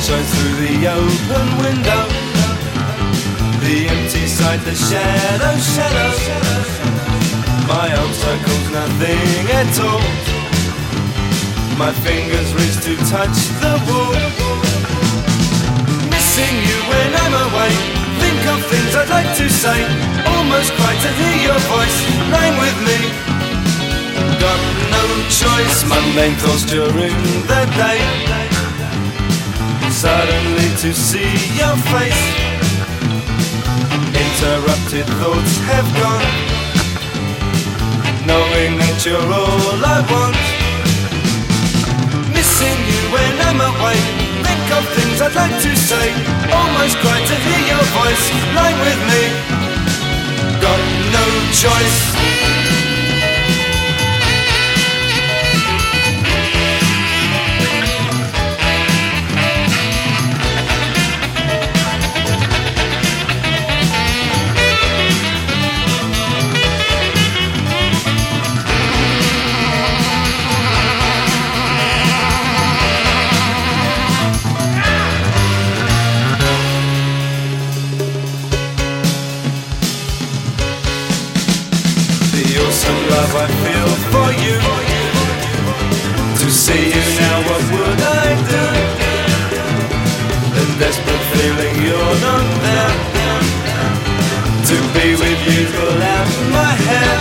shines through the open window. The empty side, the shadow. My arm circles nothing at all. My fingers reach to touch the wall. Missing you when I'm away. Think of things I'd like to say. Almost cry to hear your voice. Lying with me. Got no choice. Mundane thoughts during the day. Suddenly to see your face. Interrupted thoughts have gone. Knowing that you're all I want. Missing you when I'm away. Think of things I'd like to say. Almost cry to hear your voice. Lie with me. Got no choice. Some love I feel for you. To see you now, what would I do? The desperate feeling you're not there. To be with you, pull out my hair.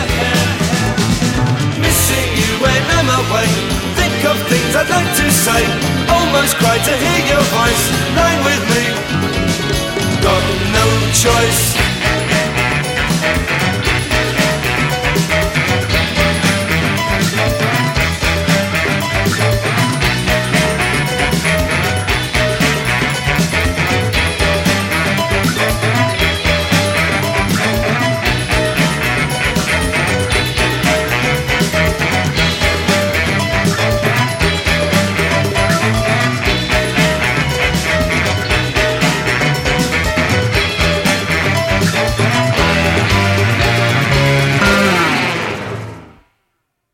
Missing you when I'm away. Think of things I'd like to say. Almost cry to hear your voice. Lie with me. Got no choice.